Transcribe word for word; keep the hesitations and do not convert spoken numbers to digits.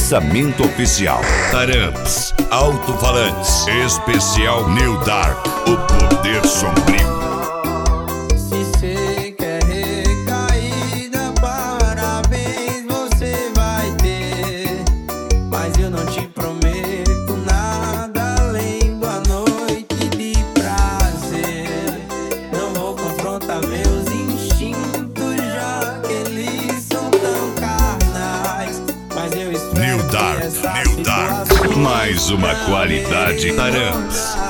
lançamento oficial. Taramps, alto-falantes, especial New Dark, o poder sombrio. Se cê quer recaída, parabéns, você vai ter. Mas eu não te prometo nada além da noite de prazer. Não vou confrontar meus instintos, já que eles são tão carnais. Mas eu espero New que Dark, essa New Dark, situação mais uma não qualidade me Taramps. encontre.